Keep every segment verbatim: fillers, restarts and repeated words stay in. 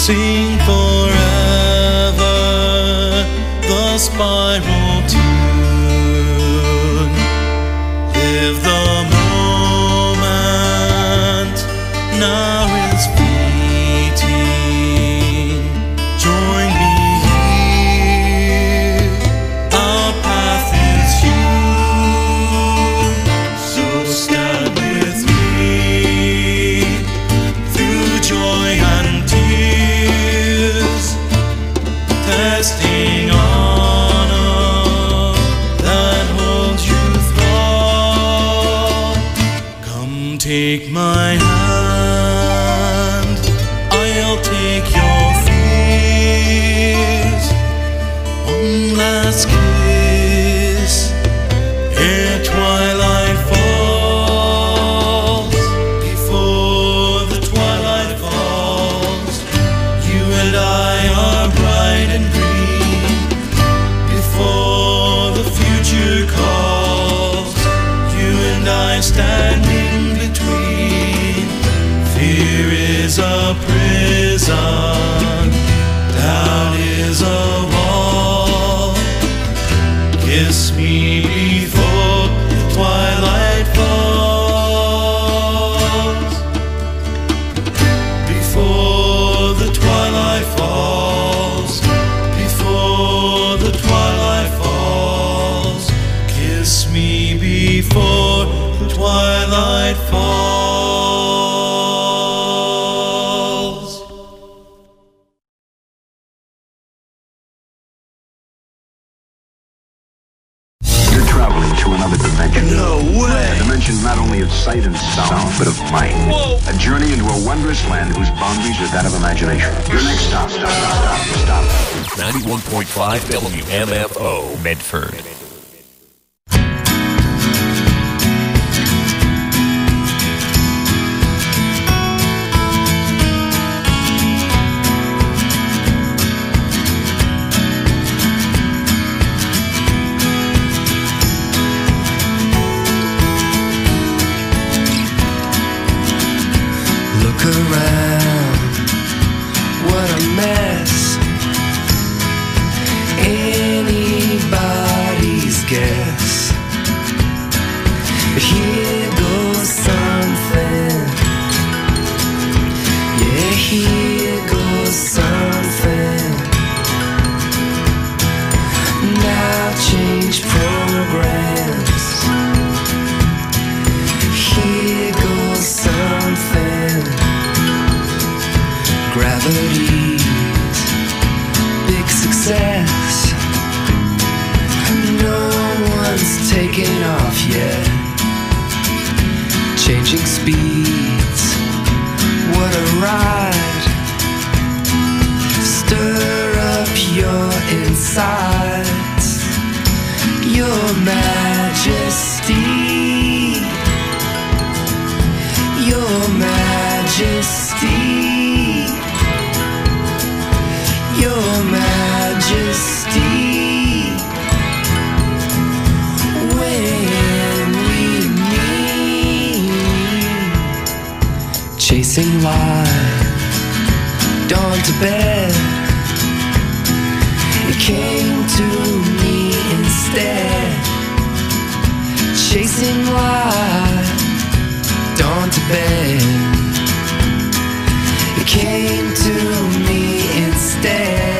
Sing forever the spiral tune. Live the moment, now is fleeting. Join me here, our path is hewn. So stand with me through joy and tears, testing honor that holds you thrall. Come take my hand, I'll take your fears. One last kiss ere twilight falls. Before the twilight falls, you and I are bright and green. Before the future calls, you and I stand in between. Fear is a prison, doubt is a wall. Kiss me before the twilight falls. Before the twilight falls, before the twilight falls, kiss me before the twilight falls. You're traveling to another dimension. No way! A dimension not only of sight and sound, but of mind. Whoa. A journey into a wondrous land whose boundaries are that of imagination. Your next stop, stop, stop, stop, stop. ninety-one point five W M F O, Medford. Look around, what a mess. Anybody's guess. But here goes something. Yeah, here goes something. Now change programs. Here goes something. Gravity's big success. No one's taken off yet. Changing speeds, what a ride. Stir up your insides. Your Majesty, Your Majesty, Your Majesty. When we meet, chasing life, dawn to bed. It came to me instead. Chasing life, dawn to bed. It came to me instead.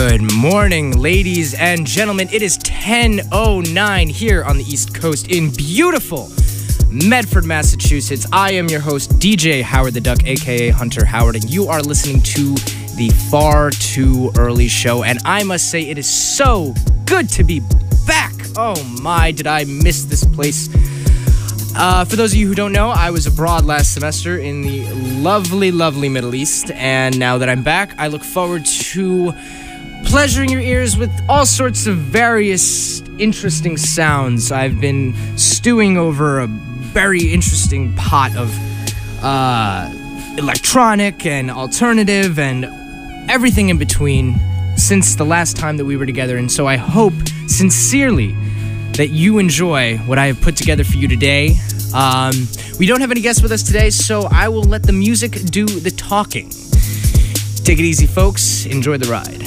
Good morning, ladies and gentlemen. It is ten oh nine here on the East Coast in beautiful Medford, Massachusetts. I am your host, D J Howard the Duck, aka Hunter Howard, and you are listening to the Far Too Early Show. And I must say, it is so good to be back. Oh my, did I miss this place. Uh, for those of you who don't know, I was abroad last semester in the lovely, lovely Middle East, and now that I'm back, I look forward to pleasuring your ears with all sorts of various interesting sounds. I've been stewing over a very interesting pot of uh, electronic and alternative and everything in between since the last time that we were together, and so I hope sincerely that you enjoy what I have put together for you today. Um, we don't have any guests with us today, so I will let the music do the talking. Take it easy, folks. Enjoy the ride.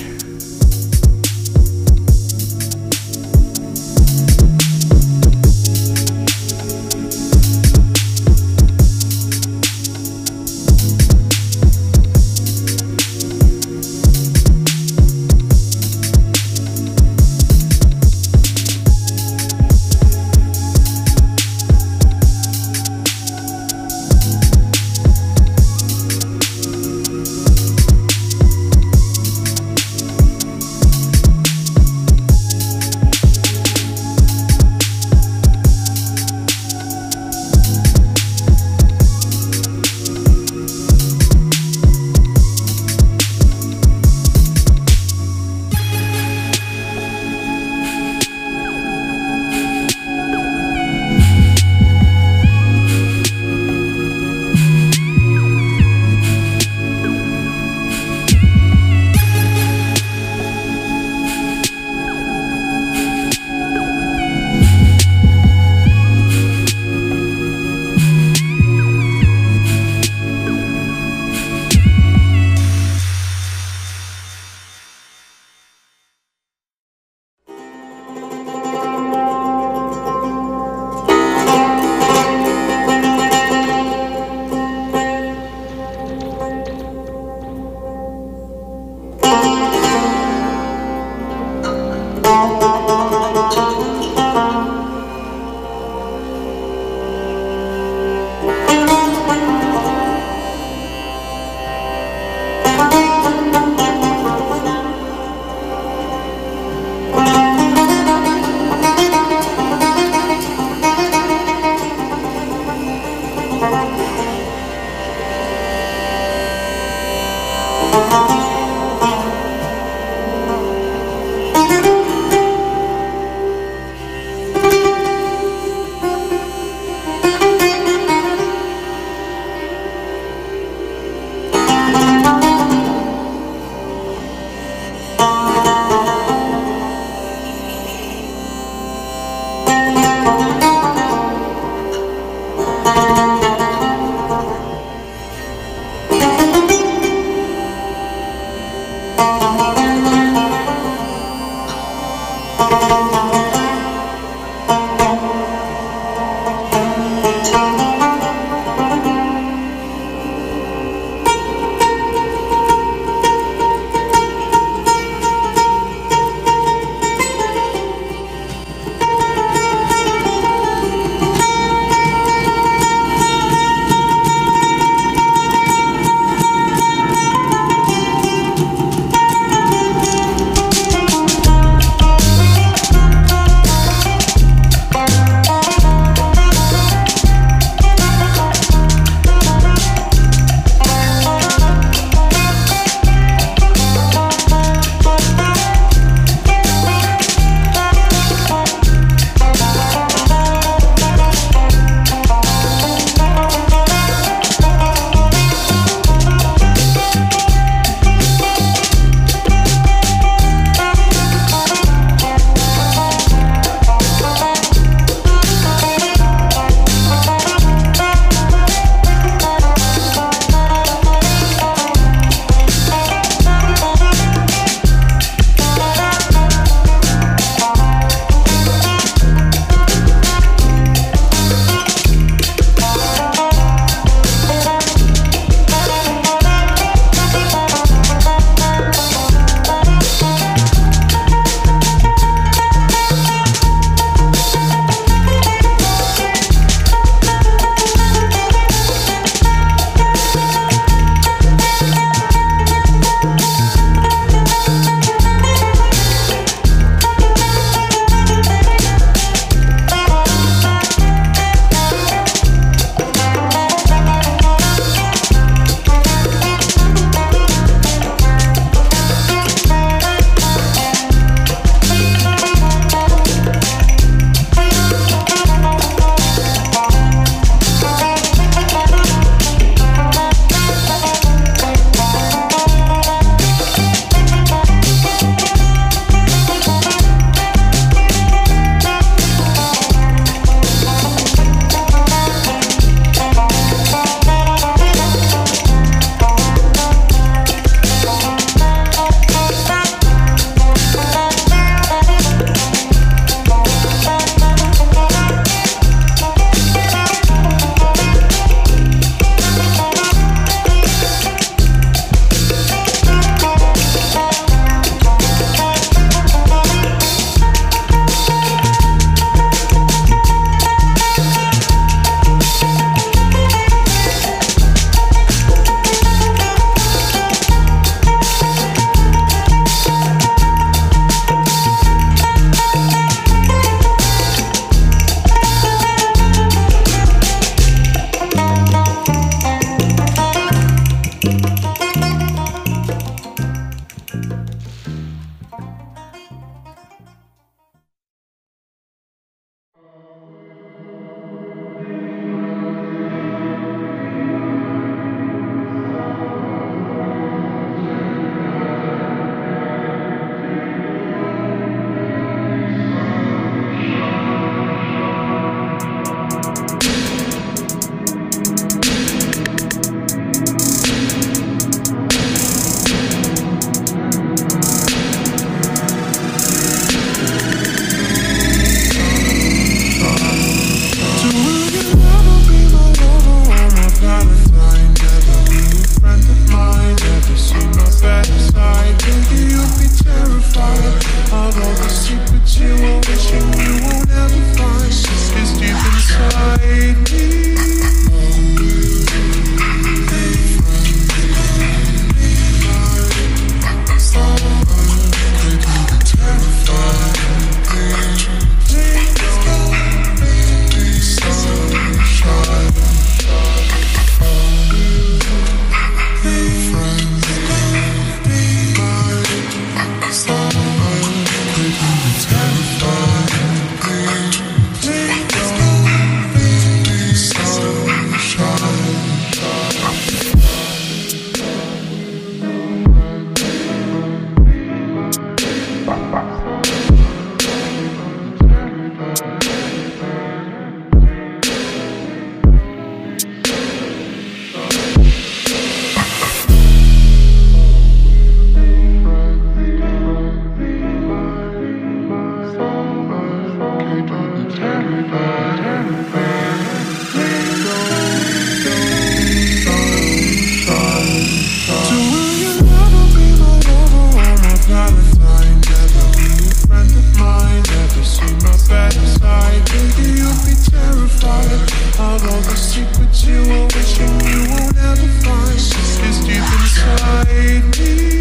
fire. Of all the secrets you are wishing you won't ever find, is deep inside me.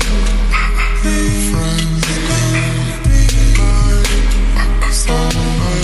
Friends, be mine,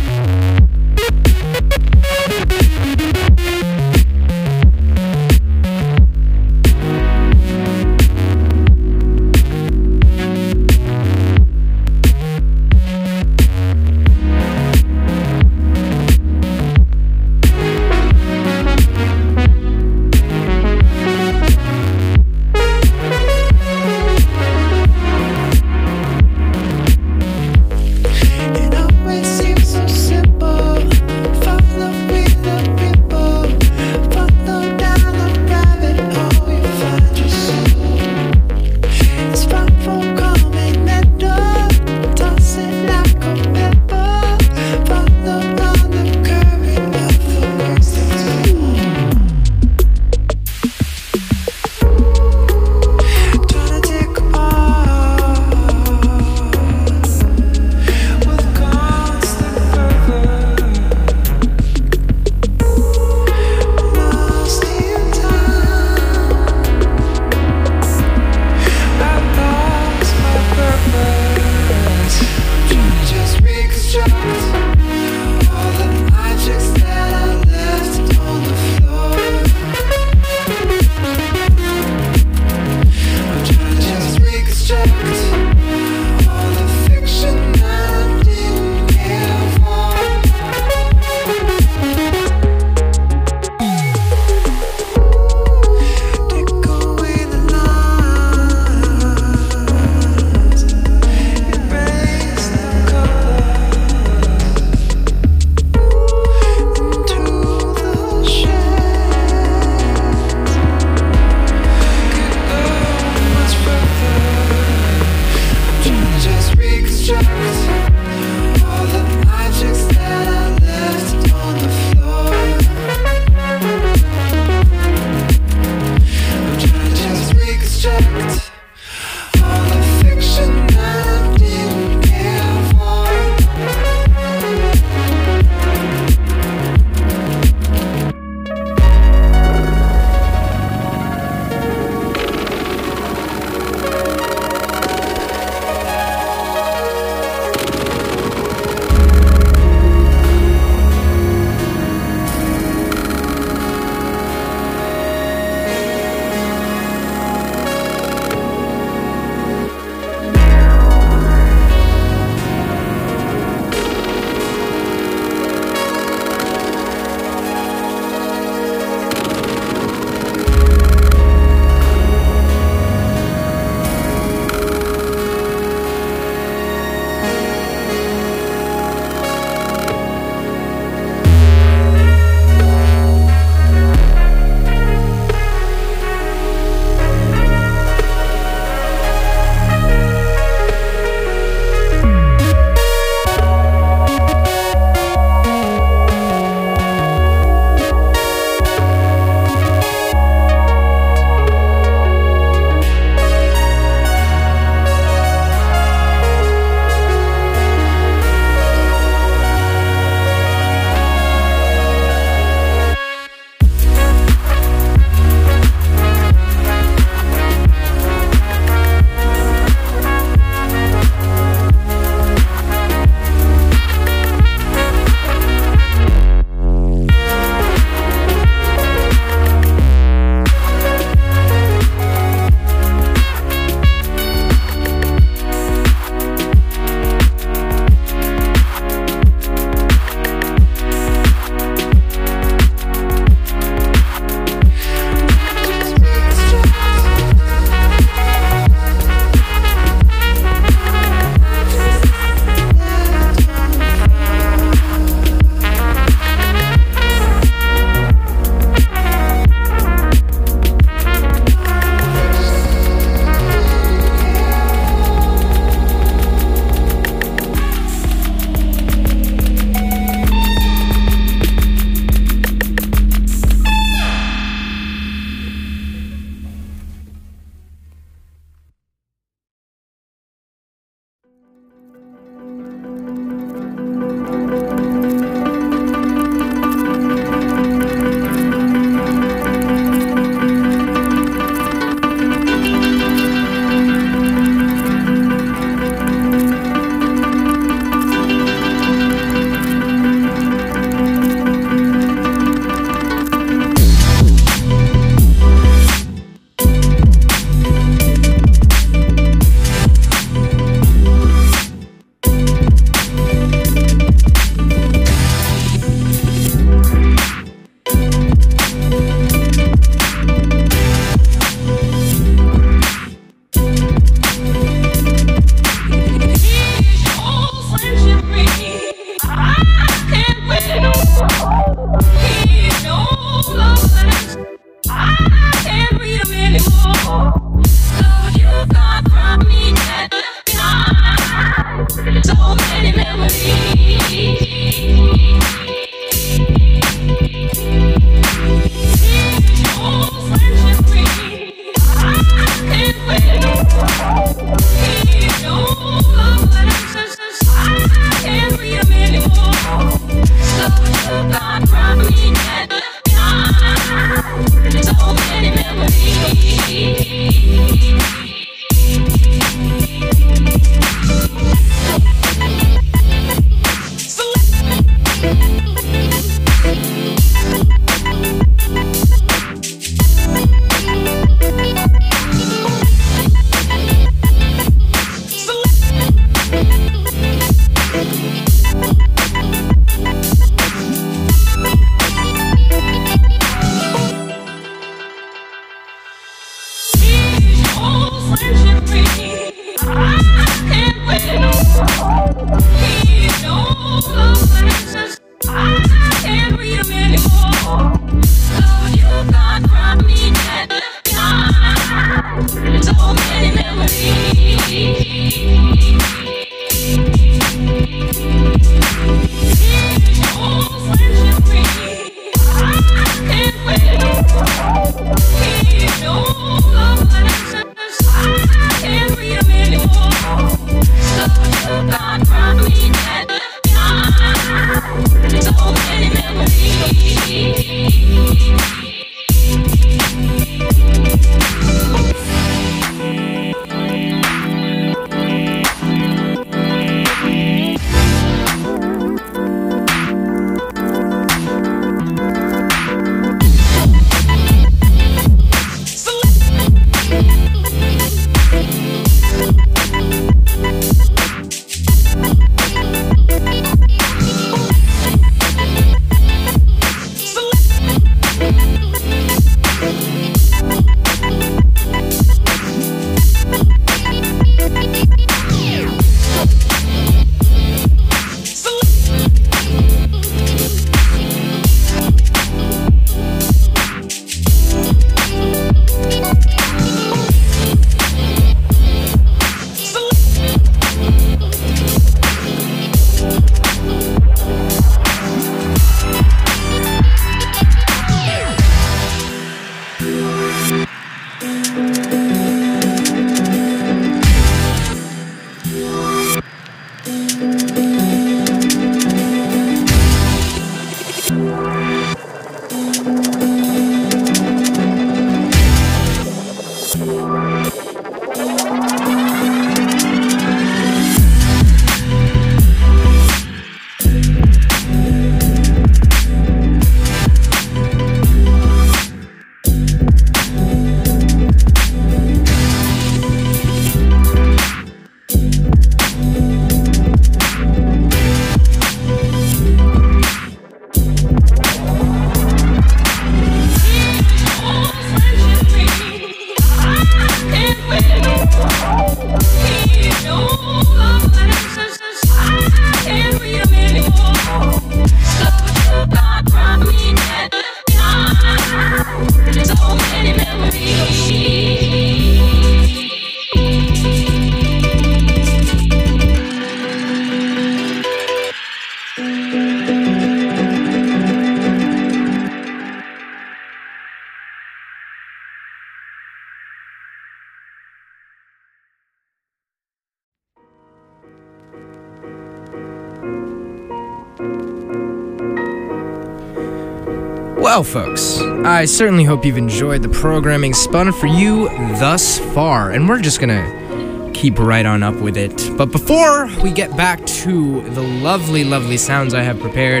Well, folks, I certainly hope you've enjoyed the programming spun for you thus far, and we're just gonna keep right on up with it. But before we get back to the lovely, lovely sounds I have prepared,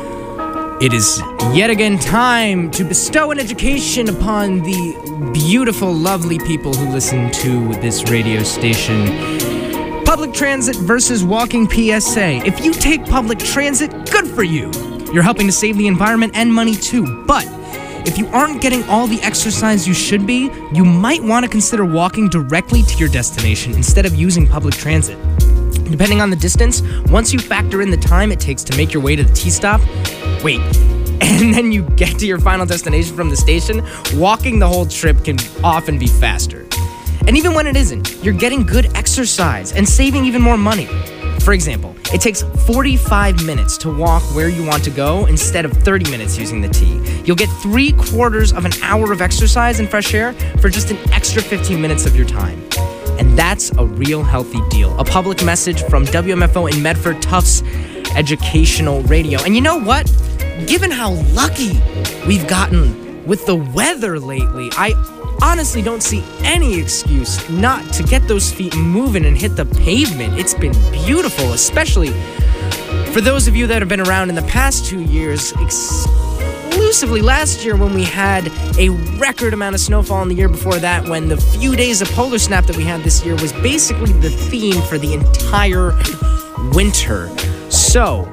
it is yet again time to bestow an education upon the beautiful, lovely people who listen to this radio station. Public transit versus walking P S A. If you take public transit, good for you. You're helping to save the environment and money too. But if you aren't getting all the exercise you should be, you might want to consider walking directly to your destination instead of using public transit. Depending on the distance, once you factor in the time it takes to make your way to the T-stop, wait, and then you get to your final destination from the station, walking the whole trip can often be faster. And even when it isn't, you're getting good exercise and saving even more money. For example, it takes forty-five minutes to walk where you want to go instead of thirty minutes using the T. You'll get three quarters of an hour of exercise and fresh air for just an extra fifteen minutes of your time. And that's a real healthy deal. A public message from W M F O in Medford, Tufts Educational Radio. And you know what? Given how lucky we've gotten with the weather lately, I honestly don't see any excuse not to get those feet moving and hit the pavement. It's been beautiful, especially for those of you that have been around in the past two years, exclusively last year when we had a record amount of snowfall, and the year before that when the few days of polar snap that we had this year was basically the theme for the entire winter. So,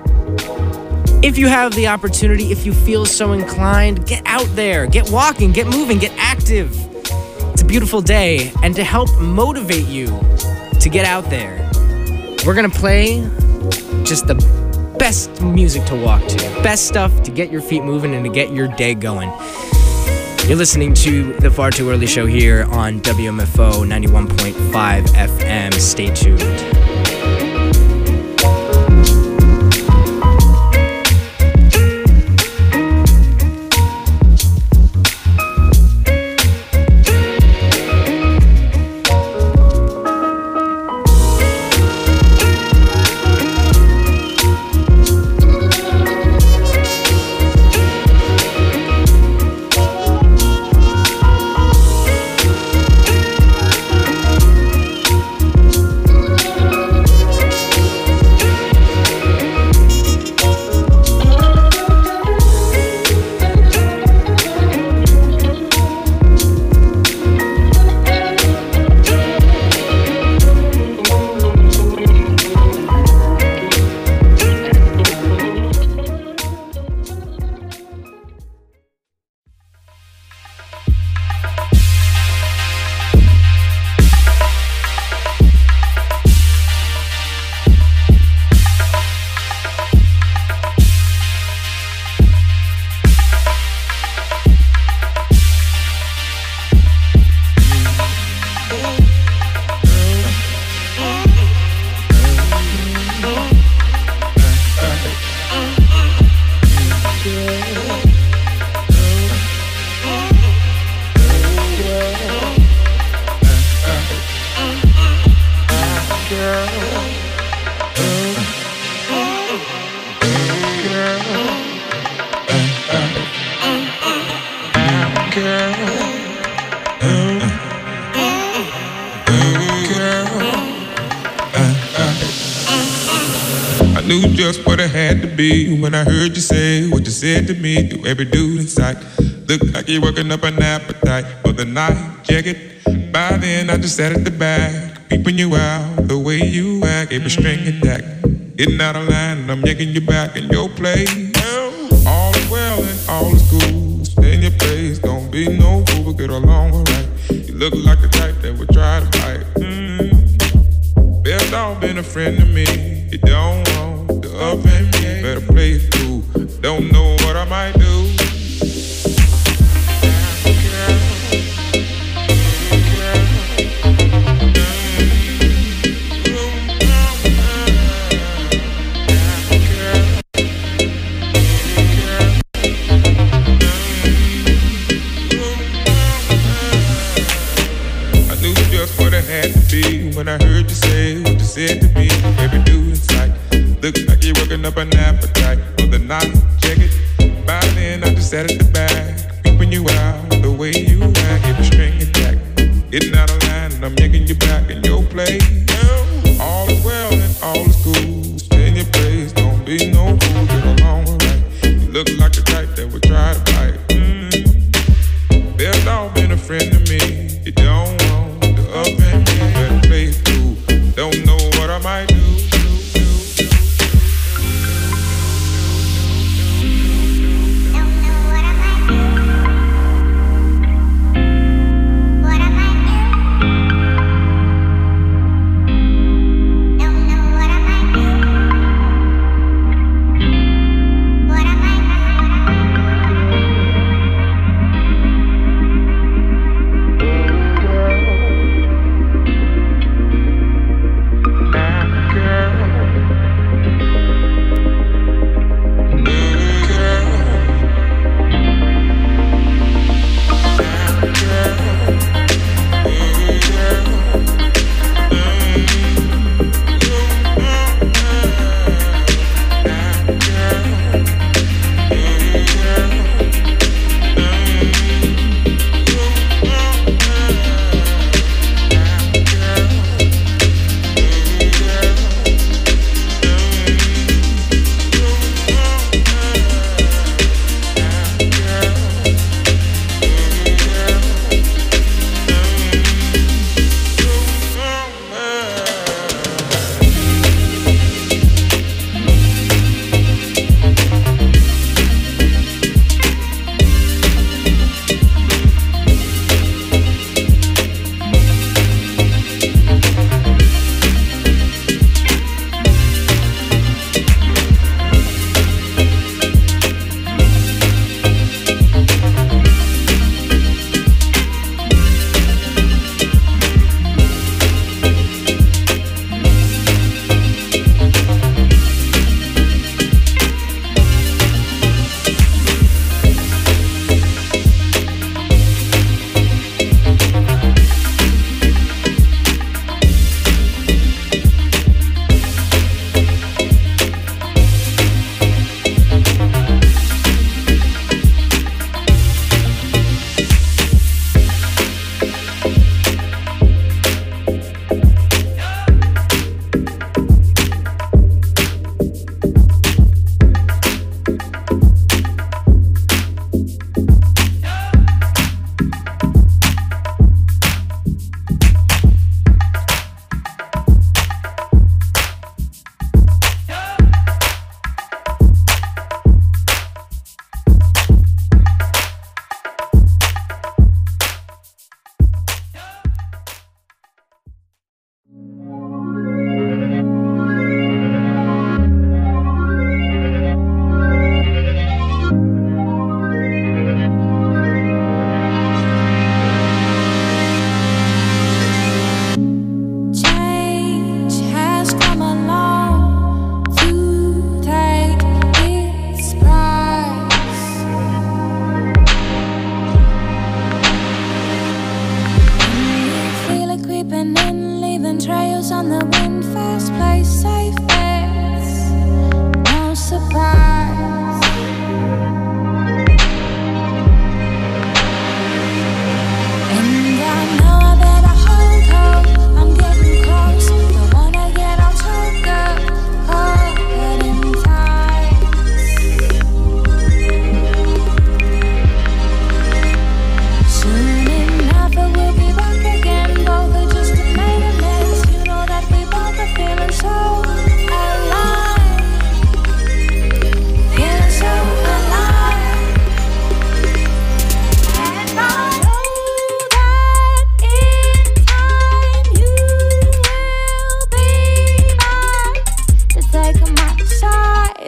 if you have the opportunity, if you feel so inclined, get out there, get walking, get moving, get active. It's a beautiful day, and to help motivate you to get out there. We're gonna play just the best music to walk to, best stuff to get your feet moving and to get your day going. You're listening to the Far Too Early Show here on W M F O ninety-one point five F M. Stay tuned. Just what I had to be when I heard you say what you said to me. To every dude in sight, look like you're working up an appetite for the night jacket. By then I just sat at the back, peeping you out the way you act. Every string attack, getting out of line, and I'm yanking you back in your place. All is well and all is cool. Stay in your place, don't be no fool, but get along alright. You look like the type that would try to fight. Mm-hmm. Best off been a friend to me. You don't want up and me, better play it cool. Don't know what I might do. I knew just what I had to be when I heard you say what you said to me. Every dude inside, looks like you're working up an appetite for the night jacket. By then I just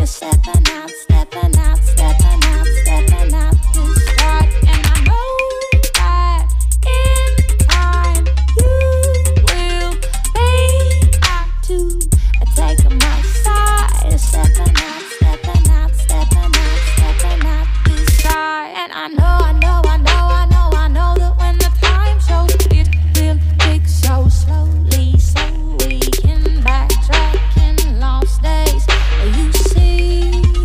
you're stepping out, stepping out, stepping out, stepping out this stride. And I know that in time you will be out to take my side. Stepping out, stepping out, stepping out, stepping out this stride. And I know, I know, I know, I know, I know that when the time shows, it will tick so slowly, so we can backtrack in lost days. You see.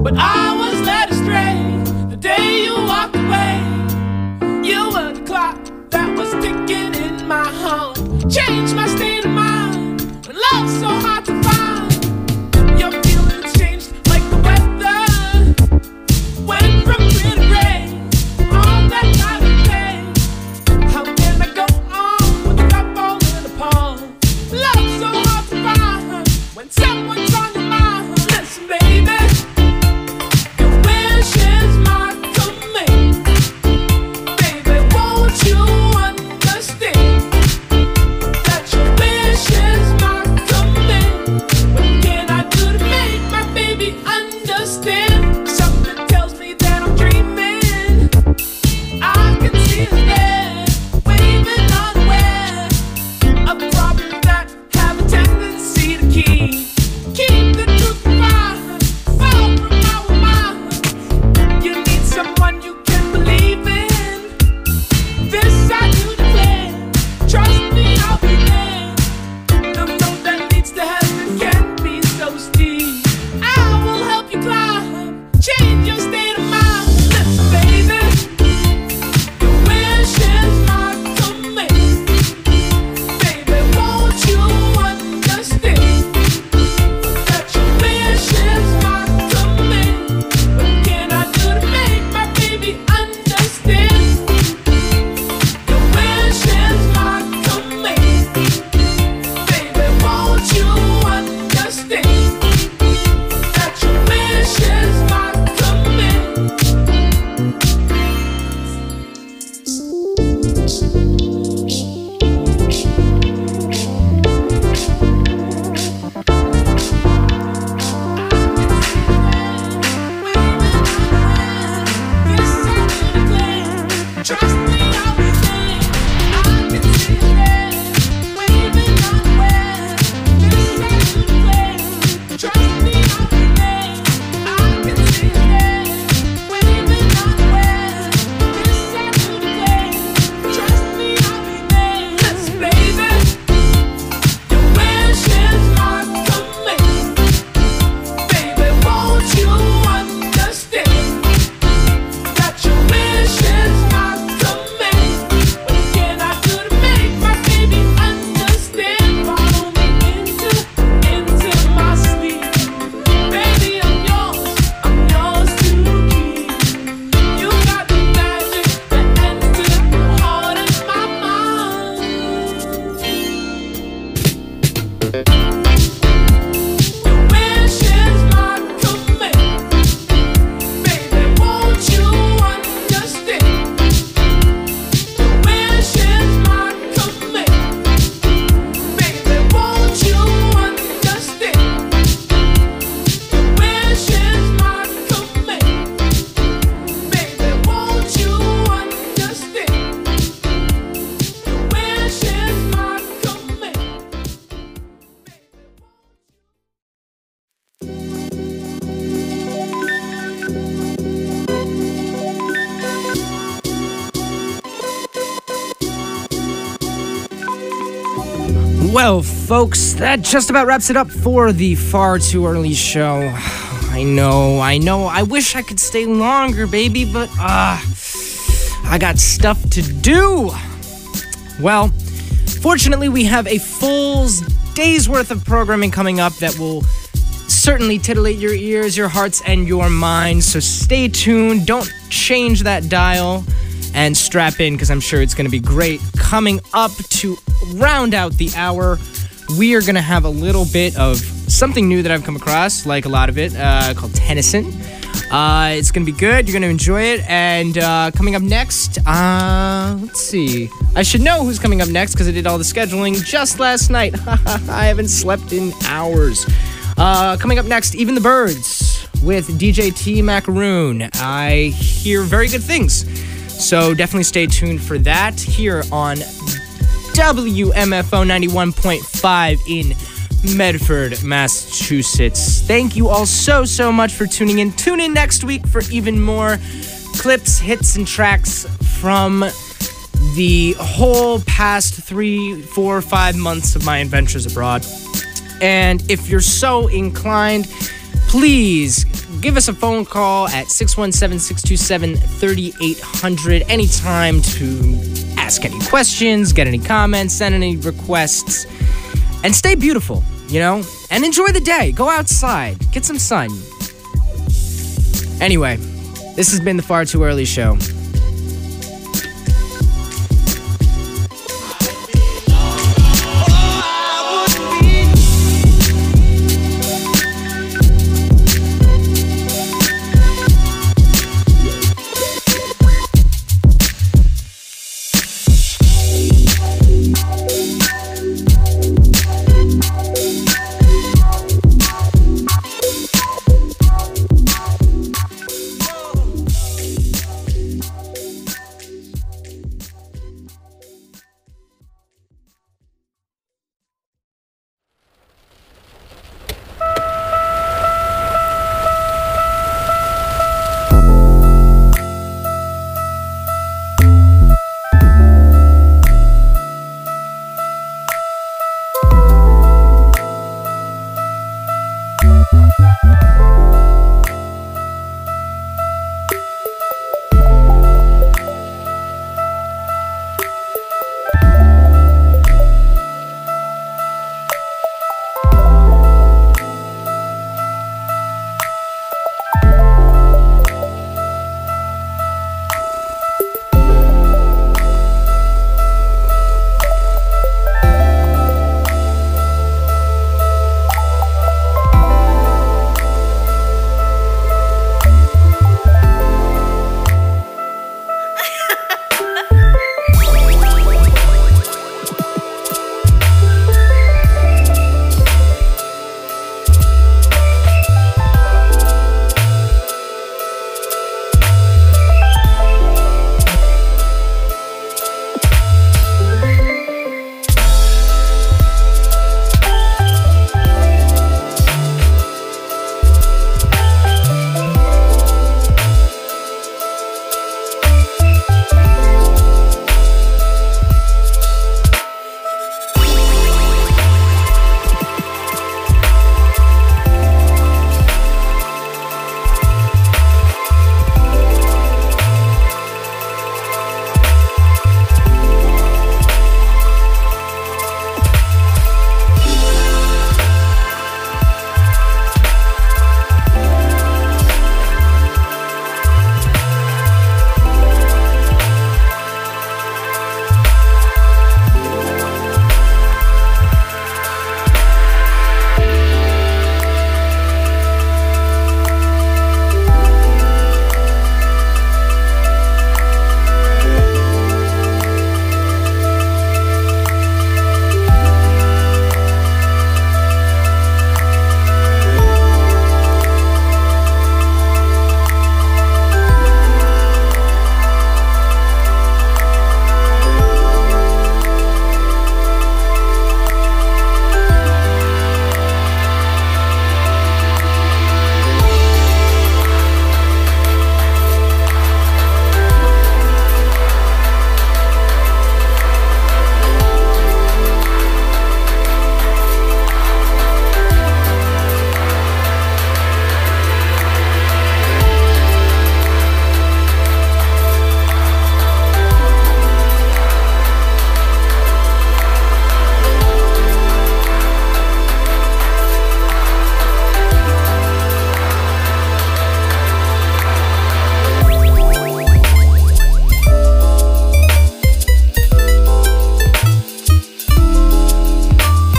but I was led astray the day you walked away. You were the clock that was ticking in my heart, changed my state of mind when love's so hard to find. Your feelings changed like the weather, went from clear to gray on that night of day. How can I go on with the cup falling apart? Love's so hard to find when someone's on your mind. Listen, baby, your wish is my command. Baby, won't you understand that your wish is my command? What can I do to make my baby understand? Something tells me that I'm dreaming. I can see us there, waving unaware of problems that have a tendency to keep keep the truth from mind, far from our mind. You need someone you can believe in. This I do declare. Trust me, I'll be there. The road that leads to heaven can be so steep. I will help you climb, change your state of mind. Listen, baby, your wish is my command. Baby, won't you understand that your wish is my command? What can I do to make my baby understand? Your wish is my command. Baby, won't you understand that your wish is my command? Trust me, I'll be there. I can see you there, waving unaware. This I do declare. Trust me, I'll be there. I can see you there, waving unaware. This I do declare. Trust me, I'll be there. Listen, baby, your wish is my command. Baby, won't you understand that your wish is my command? What can I do to make my baby understand? Follow me into, into my sleep. Baby, I'm yours, I'm yours to keep. You got the magic that enters the heart and my mind. Your wish is my command. Baby, won't you understand? Your wish is my command. Baby, won't you understand? Your wish is my command. Baby, won't you understand? Your wish is my command. Well, folks, that just about wraps it up for the Far Too Early show. I know, I know. I wish I could stay longer, baby, but uh, I got stuff to do. Well, fortunately, we have a full day's worth of programming coming up that will certainly titillate your ears, your hearts, and your minds. So stay tuned. Don't change that dial and strap in, because I'm sure it's going to be great. Coming up to round out the hour, we are going to have a little bit of something new that I've come across, like a lot of it, uh, called Tennyson. Uh, it's going to be good. You're going to enjoy it. And uh, coming up next, uh, let's see. I should know who's coming up next because I did all the scheduling just last night. I haven't slept in hours. Uh, coming up next, Even the Birds with D J T Macaroon. I hear very good things. So definitely stay tuned for that here on W M F O ninety-one point five in Medford, Massachusetts. Thank you all so, so much for tuning in. Tune in next week for even more clips, hits, and tracks from the whole past three, four, five months of my adventures abroad. And if you're so inclined, please give us a phone call at six one seven, six two seven, three eight zero zero anytime to ask any questions, get any comments, send any requests, and stay beautiful, you know? And enjoy the day. Go outside. Get some sun. Anyway, this has been the Far Too Early Show.